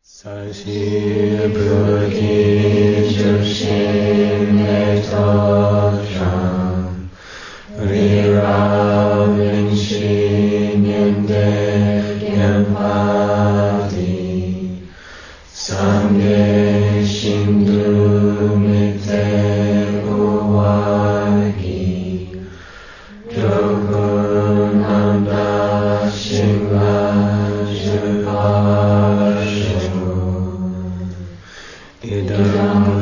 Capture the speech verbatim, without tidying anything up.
三西不地之心内头上，离绕云气面对变化地，三界心度密对不外意，周苦难达心来之法术。一等